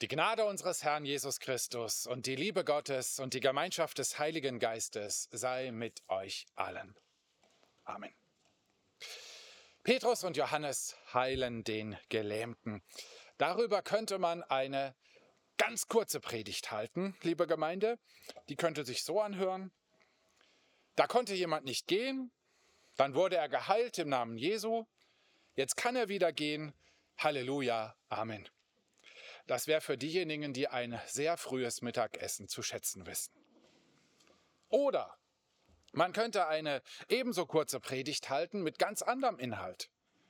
Die Gnade unseres Herrn Jesus Christus und die Liebe Gottes und die Gemeinschaft des Heiligen Geistes sei mit euch allen. Amen. Petrus und Johannes heilen den Gelähmten. Darüber könnte man eine ganz kurze Predigt halten, liebe Gemeinde. Die könnte sich so anhören. Da konnte jemand nicht gehen, dann wurde er geheilt im Namen Jesu. Jetzt kann er wieder gehen. Halleluja, Amen. Das wäre für diejenigen, die ein sehr frühes Mittagessen zu schätzen wissen. Oder man könnte eine ebenso kurze Predigt halten mit ganz anderem Inhalt.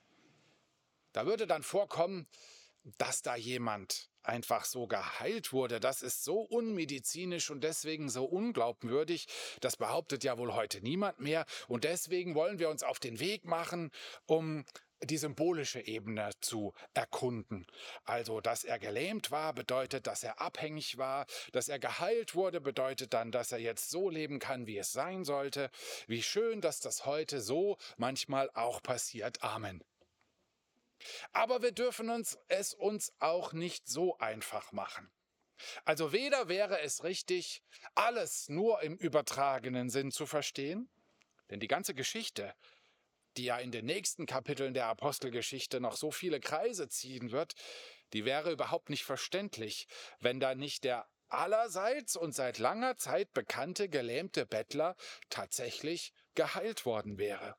Da würde dann vorkommen, dass da jemand einfach so geheilt wurde. Das ist so unmedizinisch und deswegen so unglaubwürdig. Das behauptet ja wohl heute niemand mehr. Und deswegen wollen wir uns auf den Weg machen, um die symbolische Ebene zu erkunden. Also, dass er gelähmt war, bedeutet, dass er abhängig war. Dass er geheilt wurde, bedeutet dann, dass er jetzt so leben kann, wie es sein sollte. Wie schön, dass das heute so manchmal auch passiert. Amen. Aber wir dürfen es uns auch nicht so einfach machen. Also weder wäre es richtig, alles nur im übertragenen Sinn zu verstehen, denn die ganze Geschichte, die ja in den nächsten Kapiteln der Apostelgeschichte noch so viele Kreise ziehen wird, die wäre überhaupt nicht verständlich, wenn da nicht der allerseits und seit langer Zeit bekannte gelähmte Bettler tatsächlich geheilt worden wäre.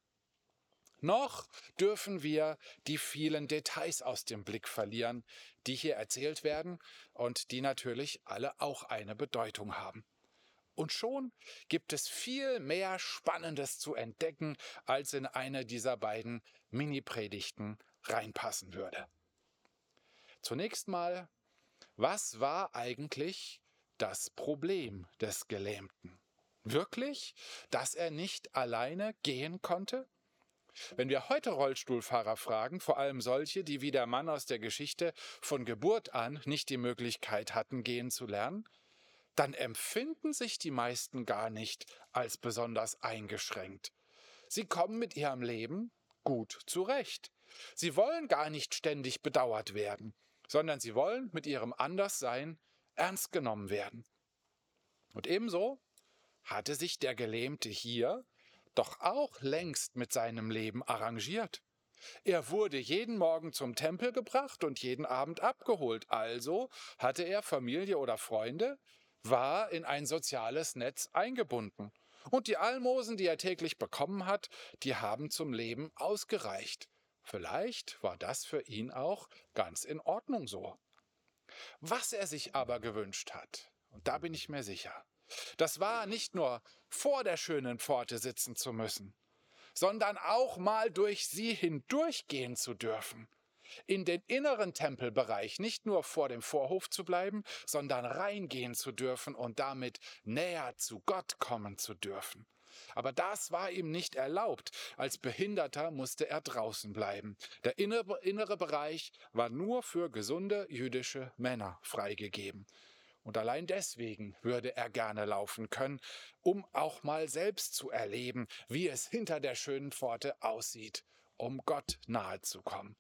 Noch dürfen wir die vielen Details aus dem Blick verlieren, die hier erzählt werden und die natürlich alle auch eine Bedeutung haben. Und schon gibt es viel mehr Spannendes zu entdecken, als in eine dieser beiden Mini-Predigten reinpassen würde. Zunächst mal, was war eigentlich das Problem des Gelähmten? Wirklich, dass er nicht alleine gehen konnte? Wenn wir heute Rollstuhlfahrer fragen, vor allem solche, die wie der Mann aus der Geschichte von Geburt an nicht die Möglichkeit hatten, gehen zu lernen, dann empfinden sich die meisten gar nicht als besonders eingeschränkt. Sie kommen mit ihrem Leben gut zurecht. Sie wollen gar nicht ständig bedauert werden, sondern sie wollen mit ihrem Anderssein ernst genommen werden. Und ebenso hatte sich der Gelähmte hier doch auch längst mit seinem Leben arrangiert. Er wurde jeden Morgen zum Tempel gebracht und jeden Abend abgeholt. Also hatte er Familie oder Freunde, war in ein soziales Netz eingebunden. Und die Almosen, die er täglich bekommen hat, die haben zum Leben ausgereicht. Vielleicht war das für ihn auch ganz in Ordnung so. Was er sich aber gewünscht hat, und da bin ich mir sicher, das war nicht nur vor der schönen Pforte sitzen zu müssen, sondern auch mal durch sie hindurchgehen zu dürfen. In den inneren Tempelbereich nicht nur vor dem Vorhof zu bleiben, sondern reingehen zu dürfen und damit näher zu Gott kommen zu dürfen. Aber das war ihm nicht erlaubt. Als Behinderter musste er draußen bleiben. Der innere Bereich war nur für gesunde jüdische Männer freigegeben. Und allein deswegen würde er gerne laufen können, um auch mal selbst zu erleben, wie es hinter der schönen Pforte aussieht, um Gott nahe zu kommen.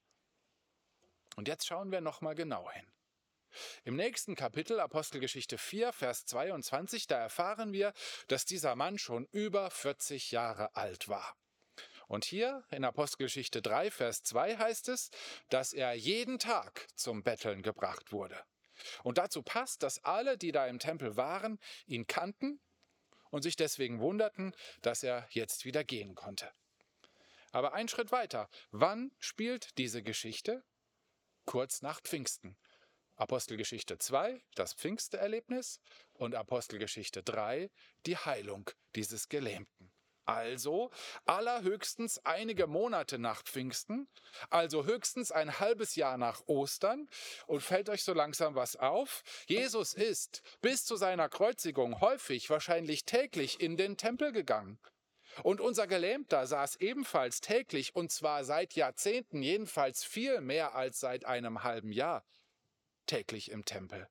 Und jetzt schauen wir nochmal genau hin. Im nächsten Kapitel, Apostelgeschichte 4, Vers 22, da erfahren wir, dass dieser Mann schon über 40 Jahre alt war. Und hier in Apostelgeschichte 3, Vers 2 heißt es, dass er jeden Tag zum Betteln gebracht wurde. Und dazu passt, dass alle, die da im Tempel waren, ihn kannten und sich deswegen wunderten, dass er jetzt wieder gehen konnte. Aber einen Schritt weiter. Wann spielt diese Geschichte? Kurz nach Pfingsten. Apostelgeschichte 2, das Pfingsterlebnis, und Apostelgeschichte 3, die Heilung dieses Gelähmten. Also allerhöchstens einige Monate nach Pfingsten, also höchstens ein halbes Jahr nach Ostern. Und fällt euch so langsam was auf? Jesus ist bis zu seiner Kreuzigung häufig, wahrscheinlich täglich in den Tempel gegangen. Und unser Gelähmter saß ebenfalls täglich, und zwar seit Jahrzehnten, jedenfalls viel mehr als seit einem halben Jahr, täglich im Tempel.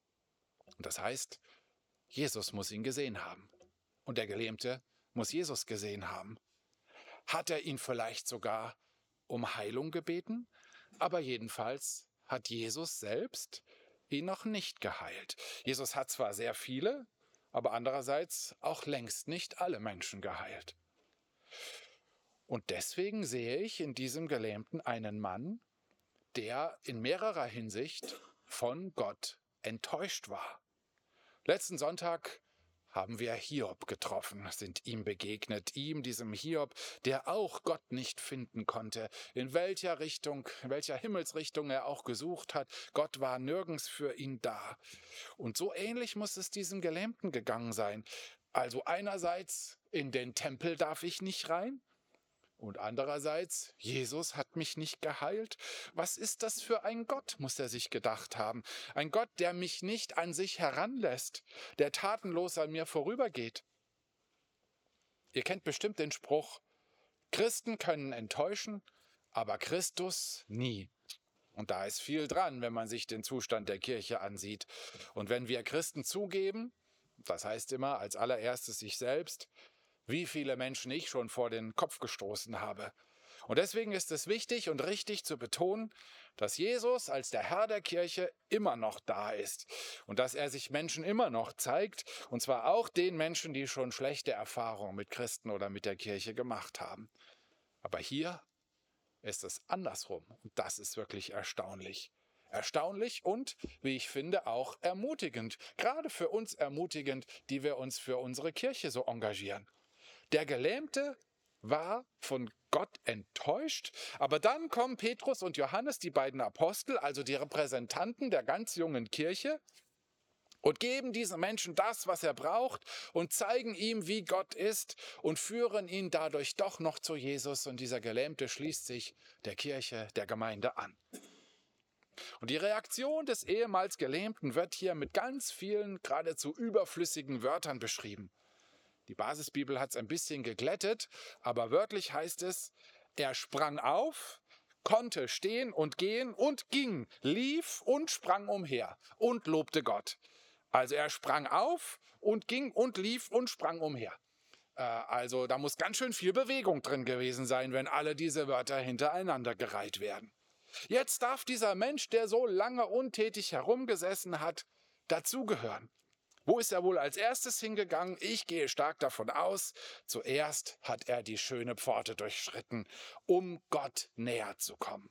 Und das heißt, Jesus muss ihn gesehen haben. Und der Gelähmte muss Jesus gesehen haben. Hat er ihn vielleicht sogar um Heilung gebeten? Aber jedenfalls hat Jesus selbst ihn noch nicht geheilt. Jesus hat zwar sehr viele, aber andererseits auch längst nicht alle Menschen geheilt. Und deswegen sehe ich in diesem Gelähmten einen Mann, der in mehrerer Hinsicht von Gott enttäuscht war. Letzten Sonntag haben wir Hiob getroffen, sind ihm begegnet, diesem Hiob, der auch Gott nicht finden konnte, in welcher Himmelsrichtung er auch gesucht hat. Gott war nirgends für ihn da. Und so ähnlich muss es diesem Gelähmten gegangen sein. Also einerseits, in den Tempel darf ich nicht rein, und andererseits, Jesus hat mich nicht geheilt. Was ist das für ein Gott, muss er sich gedacht haben. Ein Gott, der mich nicht an sich heranlässt, der tatenlos an mir vorübergeht. Ihr kennt bestimmt den Spruch, Christen können enttäuschen, aber Christus nie. Und da ist viel dran, wenn man sich den Zustand der Kirche ansieht. Und wenn wir Christen zugeben, das heißt immer als allererstes sich selbst, wie viele Menschen ich schon vor den Kopf gestoßen habe. Und deswegen ist es wichtig und richtig zu betonen, dass Jesus als der Herr der Kirche immer noch da ist und dass er sich Menschen immer noch zeigt, und zwar auch den Menschen, die schon schlechte Erfahrungen mit Christen oder mit der Kirche gemacht haben. Aber hier ist es andersrum und das ist wirklich erstaunlich. Erstaunlich und, wie ich finde, auch ermutigend. Gerade für uns ermutigend, die wir uns für unsere Kirche so engagieren. Der Gelähmte war von Gott enttäuscht, aber dann kommen Petrus und Johannes, die beiden Apostel, also die Repräsentanten der ganz jungen Kirche, und geben diesem Menschen das, was er braucht, und zeigen ihm, wie Gott ist, und führen ihn dadurch doch noch zu Jesus, und dieser Gelähmte schließt sich der Kirche, der Gemeinde an. Und die Reaktion des ehemals Gelähmten wird hier mit ganz vielen, geradezu überflüssigen Wörtern beschrieben. Die Basisbibel hat es ein bisschen geglättet, aber wörtlich heißt es, er sprang auf, konnte stehen und gehen und ging, lief und sprang umher und lobte Gott. Also er sprang auf und ging und lief und sprang umher. Also da muss ganz schön viel Bewegung drin gewesen sein, wenn alle diese Wörter hintereinander gereiht werden. Jetzt darf dieser Mensch, der so lange untätig herumgesessen hat, dazugehören. Wo ist er wohl als erstes hingegangen? Ich gehe stark davon aus, zuerst hat er die schöne Pforte durchschritten, um Gott näher zu kommen.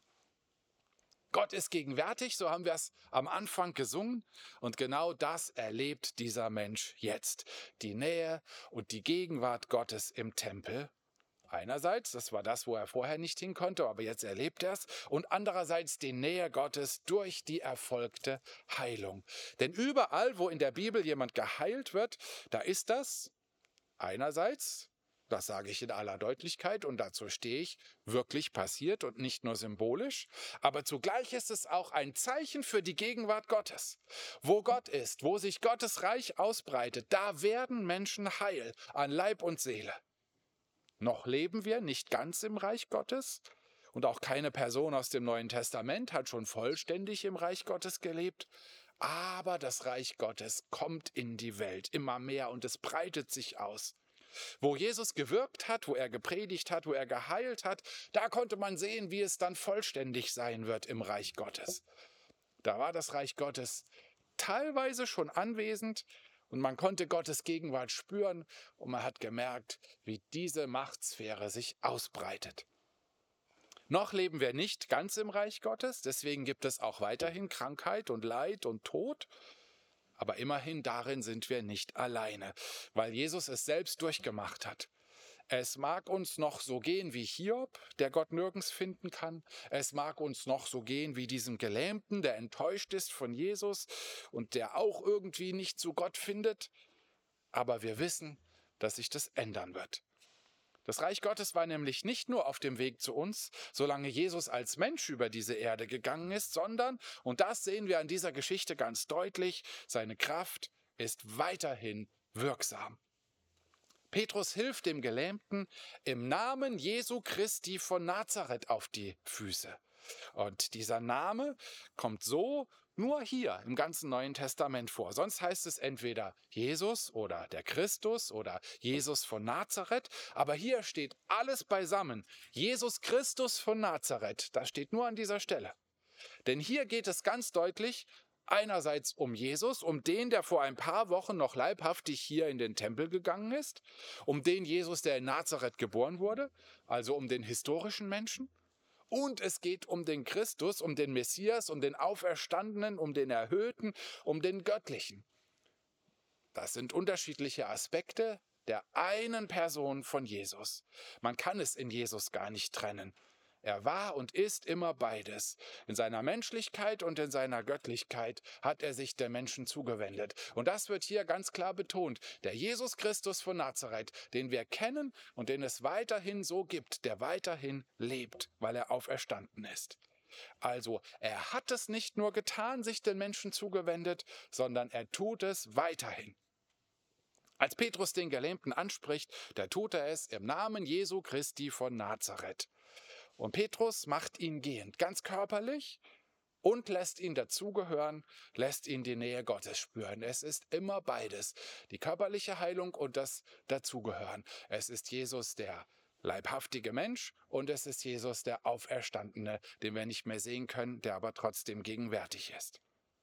Gott ist gegenwärtig, so haben wir es am Anfang gesungen, und genau das erlebt dieser Mensch jetzt. Die Nähe und die Gegenwart Gottes im Tempel. Einerseits, das war das, wo er vorher nicht hin konnte, aber jetzt erlebt er es. Und andererseits die Nähe Gottes durch die erfolgte Heilung. Denn überall, wo in der Bibel jemand geheilt wird, da ist das einerseits, das sage ich in aller Deutlichkeit und dazu stehe ich, wirklich passiert und nicht nur symbolisch. Aber zugleich ist es auch ein Zeichen für die Gegenwart Gottes. Wo Gott ist, wo sich Gottes Reich ausbreitet, da werden Menschen heil an Leib und Seele. Noch leben wir nicht ganz im Reich Gottes und auch keine Person aus dem Neuen Testament hat schon vollständig im Reich Gottes gelebt. Aber das Reich Gottes kommt in die Welt immer mehr und es breitet sich aus. Wo Jesus gewirkt hat, wo er gepredigt hat, wo er geheilt hat, da konnte man sehen, wie es dann vollständig sein wird im Reich Gottes. Da war das Reich Gottes teilweise schon anwesend, und man konnte Gottes Gegenwart spüren und man hat gemerkt, wie diese Machtsphäre sich ausbreitet. Noch leben wir nicht ganz im Reich Gottes, deswegen gibt es auch weiterhin Krankheit und Leid und Tod. Aber immerhin darin sind wir nicht alleine, weil Jesus es selbst durchgemacht hat. Es mag uns noch so gehen wie Hiob, der Gott nirgends finden kann. Es mag uns noch so gehen wie diesem Gelähmten, der enttäuscht ist von Jesus und der auch irgendwie nicht zu Gott findet. Aber wir wissen, dass sich das ändern wird. Das Reich Gottes war nämlich nicht nur auf dem Weg zu uns, solange Jesus als Mensch über diese Erde gegangen ist, sondern, und das sehen wir an dieser Geschichte ganz deutlich, seine Kraft ist weiterhin wirksam. Petrus hilft dem Gelähmten im Namen Jesu Christi von Nazareth auf die Füße. Und dieser Name kommt so nur hier im ganzen Neuen Testament vor. Sonst heißt es entweder Jesus oder der Christus oder Jesus von Nazareth. Aber hier steht alles beisammen. Jesus Christus von Nazareth. Das steht nur an dieser Stelle. Denn hier geht es ganz deutlich Einerseits um Jesus, um den, der vor ein paar Wochen noch leibhaftig hier in den Tempel gegangen ist, um den Jesus, der in Nazareth geboren wurde, also um den historischen Menschen. Und es geht um den Christus, um den Messias, um den Auferstandenen, um den Erhöhten, um den Göttlichen. Das sind unterschiedliche Aspekte der einen Person von Jesus. Man kann es in Jesus gar nicht trennen. Er war und ist immer beides. In seiner Menschlichkeit und in seiner Göttlichkeit hat er sich der Menschen zugewendet. Und das wird hier ganz klar betont. Der Jesus Christus von Nazareth, den wir kennen und den es weiterhin so gibt, der weiterhin lebt, weil er auferstanden ist. Also, er hat es nicht nur getan, sich den Menschen zugewendet, sondern er tut es weiterhin. Als Petrus den Gelähmten anspricht, da tut er es im Namen Jesu Christi von Nazareth. Und Petrus macht ihn gehend, ganz körperlich, und lässt ihn dazugehören, lässt ihn die Nähe Gottes spüren. Es ist immer beides, die körperliche Heilung und das Dazugehören. Es ist Jesus, der leibhaftige Mensch, und es ist Jesus, der Auferstandene, den wir nicht mehr sehen können, der aber trotzdem gegenwärtig ist.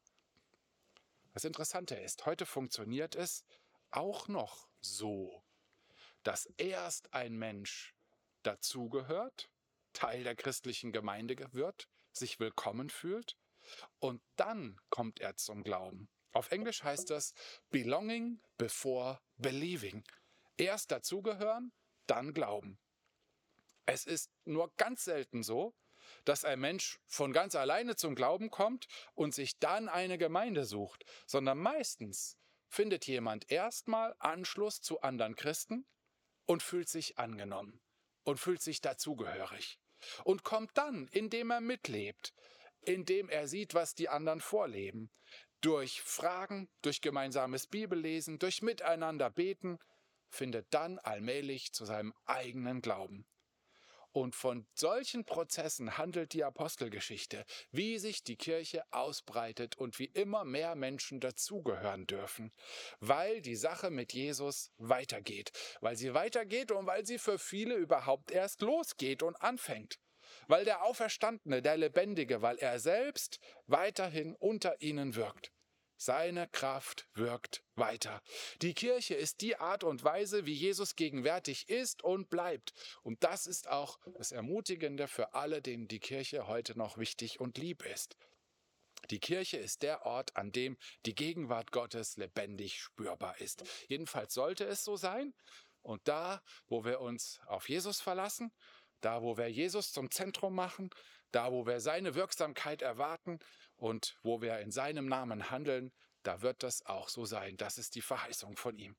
Das Interessante ist, heute funktioniert es auch noch so, dass erst ein Mensch dazugehört, Teil der christlichen Gemeinde wird, sich willkommen fühlt und dann kommt er zum Glauben. Auf Englisch heißt das belonging before believing. Erst dazugehören, dann glauben. Es ist nur ganz selten so, dass ein Mensch von ganz alleine zum Glauben kommt und sich dann eine Gemeinde sucht, sondern meistens findet jemand erstmal Anschluss zu anderen Christen und fühlt sich angenommen und fühlt sich dazugehörig und kommt dann, indem er mitlebt, indem er sieht, was die anderen vorleben, durch Fragen, durch gemeinsames Bibellesen, durch Miteinander beten, findet dann allmählich zu seinem eigenen Glauben. Und von solchen Prozessen handelt die Apostelgeschichte, wie sich die Kirche ausbreitet und wie immer mehr Menschen dazugehören dürfen, weil die Sache mit Jesus weitergeht. Weil sie weitergeht und weil sie für viele überhaupt erst losgeht und anfängt. Weil der Auferstandene, der Lebendige, weil er selbst weiterhin unter ihnen wirkt. Seine Kraft wirkt weiter. Die Kirche ist die Art und Weise, wie Jesus gegenwärtig ist und bleibt. Und das ist auch das Ermutigende für alle, denen die Kirche heute noch wichtig und lieb ist. Die Kirche ist der Ort, an dem die Gegenwart Gottes lebendig spürbar ist. Jedenfalls sollte es so sein. Und da, wo wir uns auf Jesus verlassen, da, wo wir Jesus zum Zentrum machen, da, wo wir seine Wirksamkeit erwarten und wo wir in seinem Namen handeln, da wird das auch so sein. Das ist die Verheißung von ihm.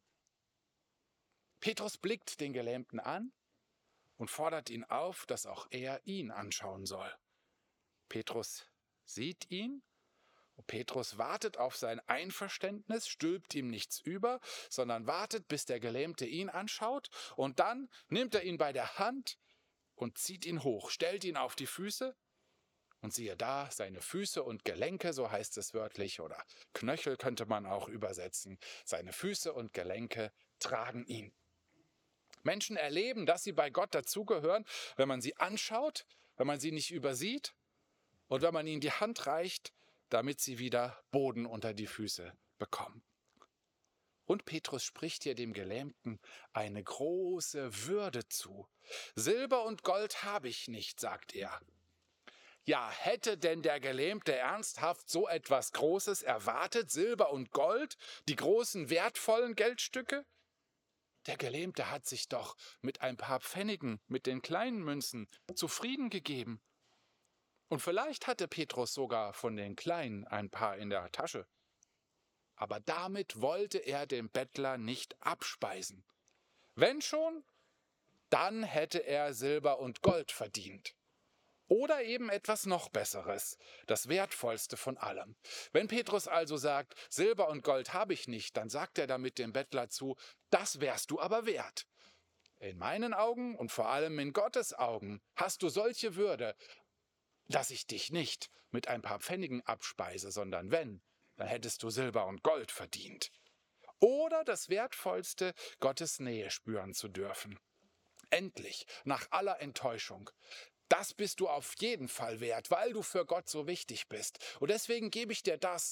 Petrus blickt den Gelähmten an und fordert ihn auf, dass auch er ihn anschauen soll. Petrus sieht ihn. Und Petrus wartet auf sein Einverständnis, stülpt ihm nichts über, sondern wartet, bis der Gelähmte ihn anschaut. Und dann nimmt er ihn bei der Hand und zieht ihn hoch, stellt ihn auf die Füße. Und siehe da, seine Füße und Gelenke, so heißt es wörtlich, oder Knöchel könnte man auch übersetzen, seine Füße und Gelenke tragen ihn. Menschen erleben, dass sie bei Gott dazugehören, wenn man sie anschaut, wenn man sie nicht übersieht und wenn man ihnen die Hand reicht, damit sie wieder Boden unter die Füße bekommen. Und Petrus spricht hier dem Gelähmten eine große Würde zu. Silber und Gold habe ich nicht, sagt er. Ja, hätte denn der Gelähmte ernsthaft so etwas Großes erwartet, Silber und Gold, die großen wertvollen Geldstücke? Der Gelähmte hat sich doch mit ein paar Pfennigen, mit den kleinen Münzen, zufrieden gegeben. Und vielleicht hatte Petrus sogar von den Kleinen ein paar in der Tasche. Aber damit wollte er den Bettler nicht abspeisen. Wenn schon, dann hätte er Silber und Gold verdient. Oder eben etwas noch Besseres, das Wertvollste von allem. Wenn Petrus also sagt, Silber und Gold habe ich nicht, dann sagt er damit dem Bettler zu, das wärst du aber wert. In meinen Augen und vor allem in Gottes Augen hast du solche Würde, dass ich dich nicht mit ein paar Pfennigen abspeise, sondern wenn, dann hättest du Silber und Gold verdient. Oder das Wertvollste, Gottes Nähe spüren zu dürfen. Endlich, nach aller Enttäuschung. Das bist du auf jeden Fall wert, weil du für Gott so wichtig bist. Und deswegen gebe ich dir das,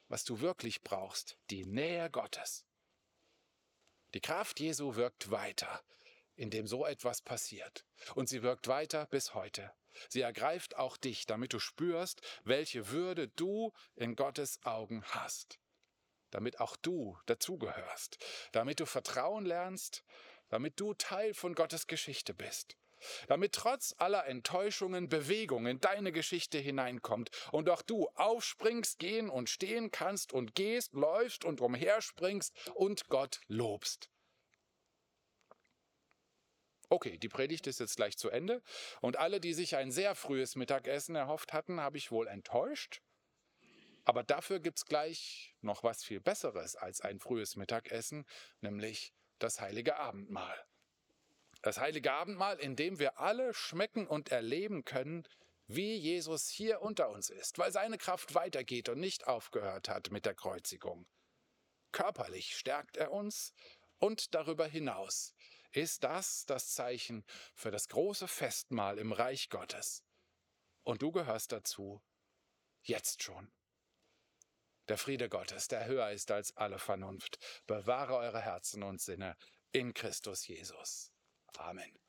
was du wirklich brauchst, die Nähe Gottes. Die Kraft Jesu wirkt weiter, indem so etwas passiert. Und sie wirkt weiter bis heute. Sie ergreift auch dich, damit du spürst, welche Würde du in Gottes Augen hast. Damit auch du dazugehörst. Damit du Vertrauen lernst, damit du Teil von Gottes Geschichte bist. Damit trotz aller Enttäuschungen Bewegung in deine Geschichte hineinkommt und auch du aufspringst, gehen und stehen kannst und gehst, läufst und umherspringst und Gott lobst. Okay, die Predigt ist jetzt gleich zu Ende und alle, die sich ein sehr frühes Mittagessen erhofft hatten, habe ich wohl enttäuscht. Aber dafür gibt es gleich noch was viel Besseres als ein frühes Mittagessen, nämlich das heilige Abendmahl. Das heilige Abendmahl, in dem wir alle schmecken und erleben können, wie Jesus hier unter uns ist, weil seine Kraft weitergeht und nicht aufgehört hat mit der Kreuzigung. Körperlich stärkt er uns und darüber hinaus ist das Zeichen für das große Festmahl im Reich Gottes. Und du gehörst dazu, jetzt schon. Der Friede Gottes, der höher ist als alle Vernunft, bewahre eure Herzen und Sinne in Christus Jesus. Amen.